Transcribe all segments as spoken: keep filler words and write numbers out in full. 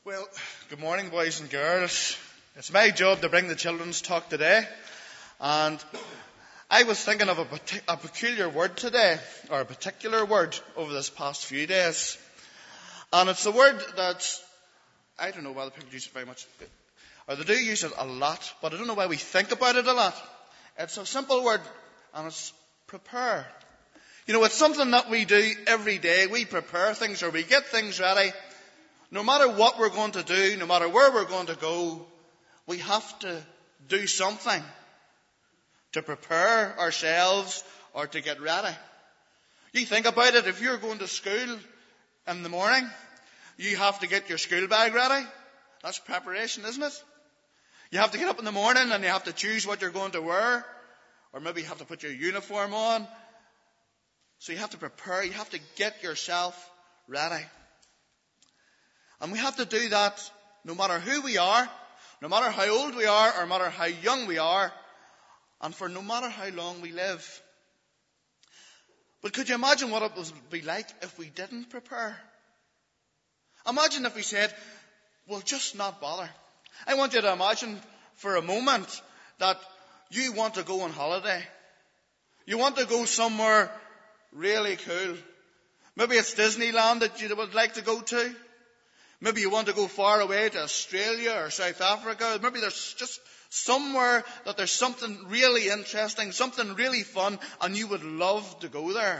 Well, good morning, boys and girls. It's my job to bring the children's talk today. And I was thinking of a, a peculiar word today, or a particular word over this past few days. And it's a word that, I don't know whether people use it very much, or they do use it a lot, but I don't know why we think about it a lot. It's a simple word, and it's prepare. You know, it's something that we do every day. We prepare things, or we get things ready. No matter what we're going to do, no matter where we're going to go, we have to do something to prepare ourselves or to get ready. You think about it, if you're going to school in the morning, you have to get your school bag ready. That's preparation, isn't it? You have to get up in the morning and you have to choose what you're going to wear, or maybe you have to put your uniform on. So you have to prepare, you have to get yourself ready. And we have to do that no matter who we are, no matter how old we are, or no matter how young we are, and for no matter how long we live. But could you imagine what it would be like if we didn't prepare? Imagine if we said, well, just not bother. I want you to imagine for a moment that you want to go on holiday. You want to go somewhere really cool. Maybe it's Disneyland that you would like to go to. Maybe you want to go far away to Australia or South Africa. Maybe there's just somewhere that there's something really interesting, something really fun, and you would love to go there.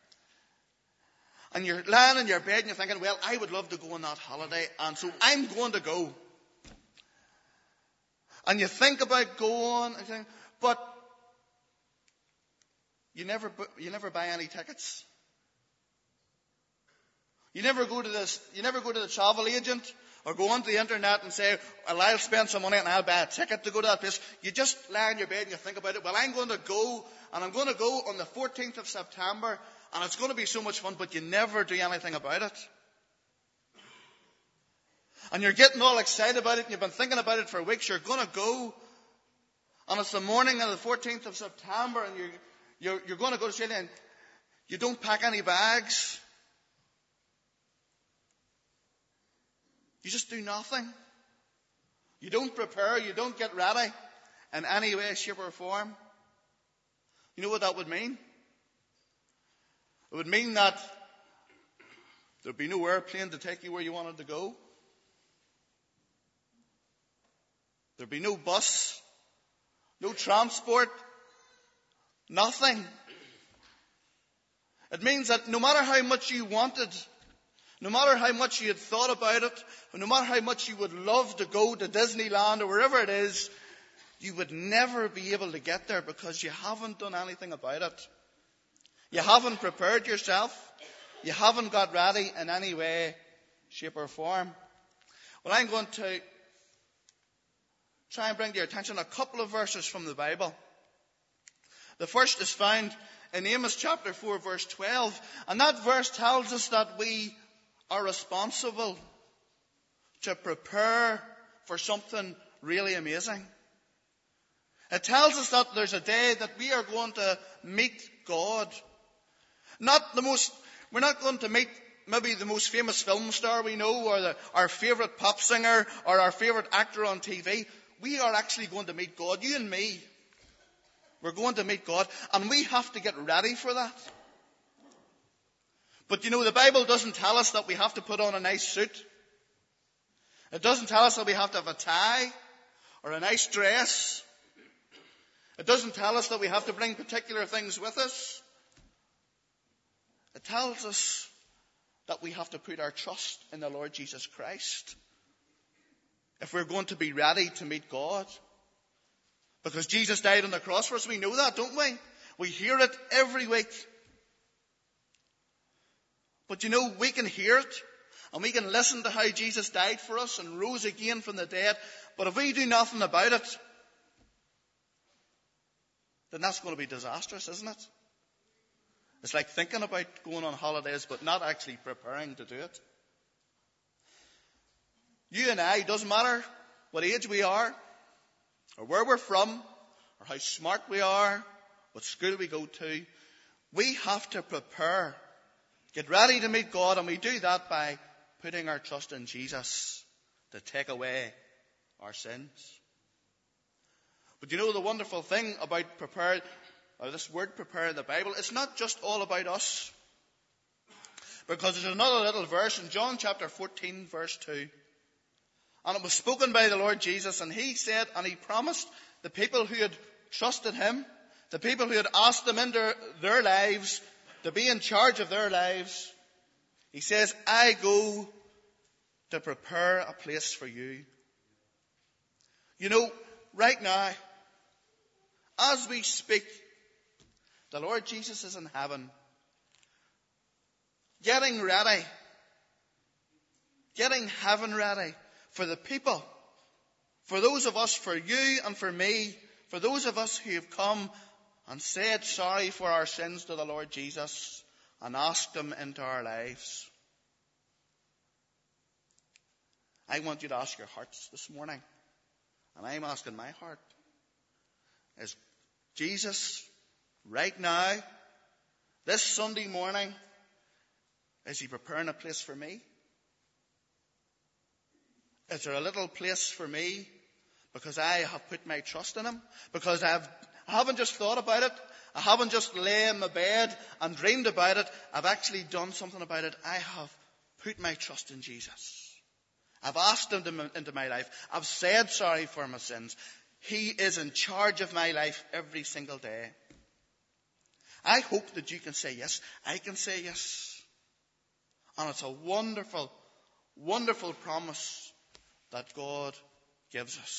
And you're lying in your bed and you're thinking, well, I would love to go on that holiday, and so I'm going to go. And you think about going, but you never, you never buy any tickets. You never go to this, you never go to the travel agent or go onto the internet and say, well, I'll spend some money and I'll buy a ticket to go to that place. You just lie in your bed and you think about it. Well, I'm going to go, and I'm going to go on the fourteenth of September, and it's going to be so much fun, but you never do anything about it. And you're getting all excited about it, and you've been thinking about it for weeks. You're going to go, and it's the morning of the fourteenth of September, and you're, you're, you're going to go to Australia, and you don't pack any bags. You just do nothing. You don't prepare. You don't get ready in any way, shape or form. You know what that would mean? It would mean that there'd be no airplane to take you where you wanted to go. There'd be no bus, no transport, nothing. It means that no matter how much you wanted, no matter how much you had thought about it, no matter how much you would love to go to Disneyland or wherever it is, you would never be able to get there because you haven't done anything about it. You haven't prepared yourself. You haven't got ready in any way, shape or form. Well, I'm going to try and bring to your attention a couple of verses from the Bible. The first is found in Amos chapter four, verse twelve. And that verse tells us that we are responsible to prepare for something really amazing. It tells us that there's a day that we are going to meet God. Not the most, we're not going to meet maybe the most famous film star we know, or the, our favourite pop singer, or our favourite actor on T V. We are actually going to meet God, you and me. We're going to meet God, and we have to get ready for that. But you know, the Bible doesn't tell us that we have to put on a nice suit. It doesn't tell us that we have to have a tie or a nice dress. It doesn't tell us that we have to bring particular things with us. It tells us that we have to put our trust in the Lord Jesus Christ if we're going to be ready to meet God. Because Jesus died on the cross for us. We know that, don't we? We hear it every week. But you know, we can hear it, and we can listen to how Jesus died for us and rose again from the dead. But if we do nothing about it, then that's going to be disastrous, isn't it? It's like thinking about going on holidays, but not actually preparing to do it. You and I, doesn't matter what age we are, or where we're from, or how smart we are, what school we go to, we have to prepare. Get ready to meet God, and we do that by putting our trust in Jesus. to take away our sins. But you know the wonderful thing about prepare, or this word prepare in the Bible, it's not just all about us. Because there's another little verse in John chapter fourteen, verse two. And it was spoken by the Lord Jesus, and he said, and he promised the people who had trusted him, the people who had asked him into their lives, to be in charge of their lives, he says, I go to prepare a place for you. You know, right now, as we speak, the Lord Jesus is in heaven, getting ready, getting heaven ready for the people, for those of us, for you and for me, for those of us who have come and said sorry for our sins to the Lord Jesus and asked him into our lives. I want you to ask your hearts this morning, and I'm asking my heart, is Jesus right now, this Sunday morning, is he preparing a place for me? Is there a little place for me because I have put my trust in him? Because I've, I haven't just thought about it. I haven't just lay in my bed and dreamed about it. I've actually done something about it. I have put my trust in Jesus. I've asked him to, into my life. I've said sorry for my sins. He is in charge of my life every single day. I hope that you can say yes. I can say yes. And it's a wonderful, wonderful promise that God gives us.